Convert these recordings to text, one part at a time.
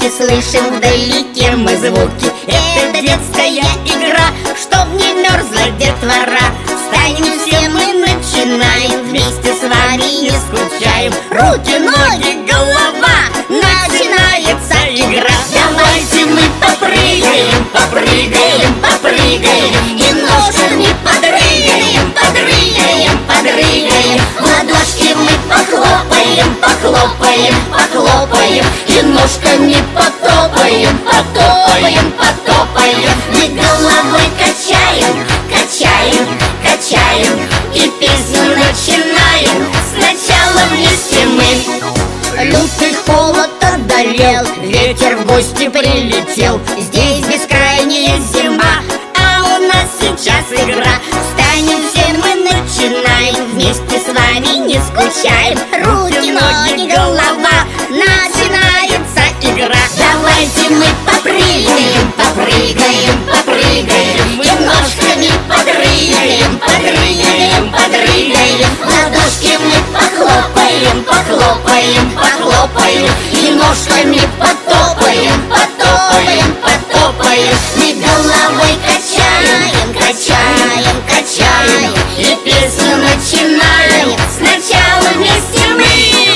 и слышим вдалеке мы звуки. Это детская игра, чтоб не мерзла детвора. Встанем все мы, начинаем, вместе с вами не скучаем. Руки, ноги, голова, начинается игра. Давайте мы попрыгаем, попрыгаем, попрыгаем, и ножками подрыгаем, подрыгаем, подрыгаем. В ладошки мы похлопаем, похлопаем, похлопаем, и ножками потопаем, потопаем, потопаем. Мы головой качаем, качаем, качаем, и песню начинаем. Сначала вместе мы. Лютый холод одолел, ветер в гости прилетел. Здесь бескрайняя зима, а у нас сейчас игра. Встанем все мы, начинаем, вместе с вами не скучаем. Руки, ноги, голова, начинается игра. Давайте мы попрыгаем, попрыгаем, попрыгаем, и ножками подрыгаем, подрыгаем, подрыгаем. В ладошки мы похлопаем, похлопаем, похлопаем, и ножками потопаем, потопаем, потопаем. Мы головой качаем, качаем, качаем, и песню начинаем. Сначала вместе мы.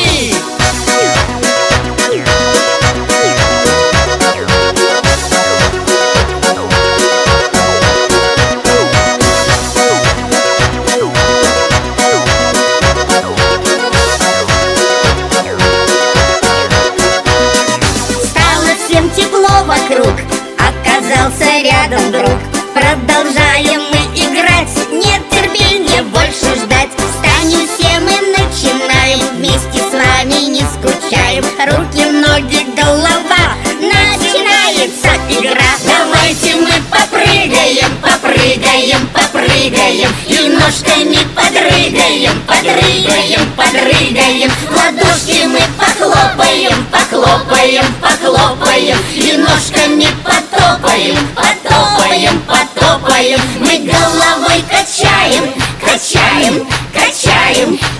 Тепло вокруг, оказался рядом друг. Продолжаем мы играть, нет терпения больше ждать. Встанем все мы, начинаем, вместе с вами не скучаем. Руки, ноги, голова, начинается игра. Давайте мы попрыгаем, попрыгаем, попрыгаем, и ножками подрыгаем, подрыгаем, подрыгаем. В ладошки мы похлопаем, похлопаем, похлопаем, и ножками потопаем, потопаем, потопаем. Мы головой качаем, качаем, качаем,